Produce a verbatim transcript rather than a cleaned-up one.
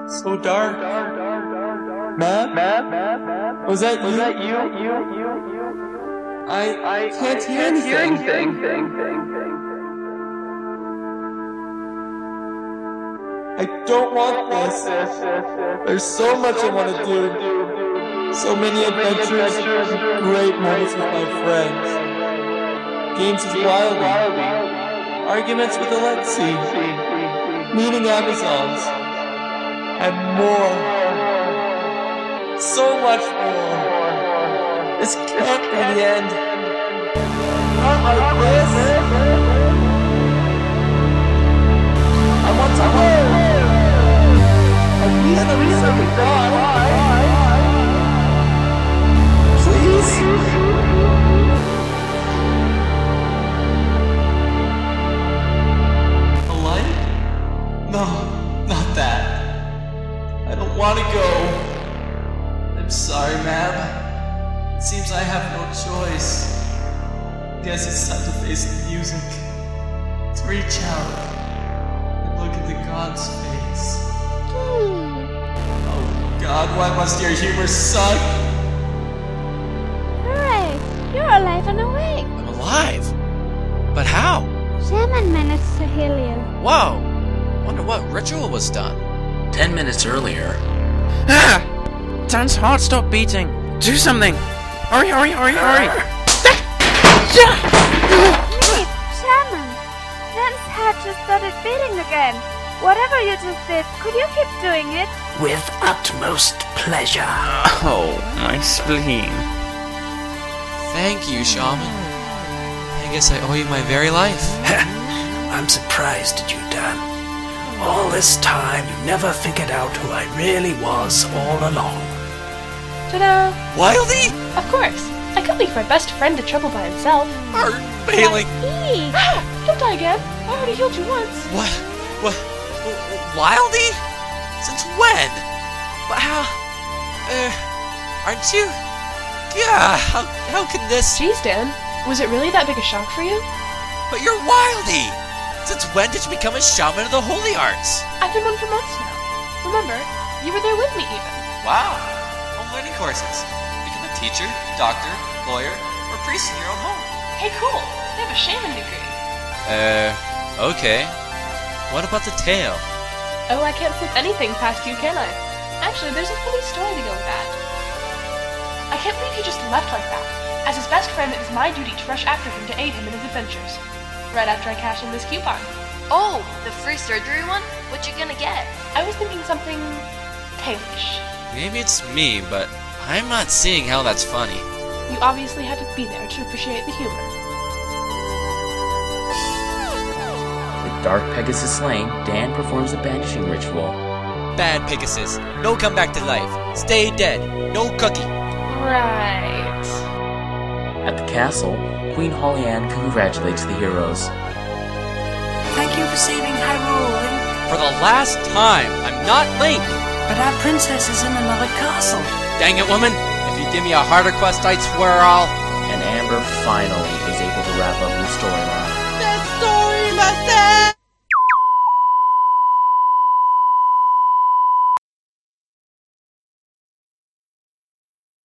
So dark. Mab? Mab? Was that you? Was that you? You? You? You? I I can't hear anything. I don't want this. There's so much I want to do. So many adventures, great moments with my friends. Games with Wildly, arguments with Alexi, meeting Amazons, and more. So much more. This can't be the end. Not like this. I want to live. At least the reason we die. Please. A light? No, not that. I don't want to go. I'm sorry, Mab. It seems I have no choice. Guess it's time to face the music. To reach out and look at the god's face. Hmm. Oh God, why must your humor suck? Hooray! You're alive and awake! I'm alive? But how? Shaman managed to heal you. Whoa! Wonder what ritual was done. Ten minutes earlier... Ah! Dan's heart stopped beating. Do something! Hurry, hurry, hurry, hurry! Wait, Shaman! Dan's heart just started beating again. Whatever you just did, could you keep doing it? With utmost pleasure. Oh, my spleen. Thank you, Shaman. I guess I owe you my very life. I'm surprised at you, Dan. All this time, you never figured out who I really was all along. Ta-da! Wildly? Of course! I couldn't leave my best friend to trouble by himself. Are failing. Eee! Ah! Don't die again! I already healed you once! What? What? Wildly? Since when? But how? Uh, aren't you? Yeah, how, how can this? Jeez, Dan. Was it really that big a shock for you? But you're Wildly! Since when did you become a shaman of the holy arts? I've been one for months now. Remember, you were there with me even. Wow! Home learning courses. Become a teacher, doctor, lawyer, or priest in your own home. Hey, cool! I have a shaman degree. Uh, okay. What about the tail? Oh, I can't slip anything past you, can I? Actually, there's a funny story to go with that. I can't believe he just left like that. As his best friend, it is my duty to rush after him to aid him in his adventures. Right after I cash in this coupon. Oh, the free surgery one? What you gonna get? I was thinking something... tailish. Maybe it's me, but I'm not seeing how that's funny. You obviously had to be there to appreciate the humor. With Dark Pegasus slain, Dan performs the banishing ritual. Bad Pegasus. No come back to life. Stay dead. No cookie. Right. At the castle, Queen Hollyanne congratulates the heroes. Thank you for saving Hyrule, Link. For the last time, I'm not Link. But our princess is in another castle. Dang it, woman. If you give me a harder quest, I swear I'll... And Amber finally is able to wrap up the storyline.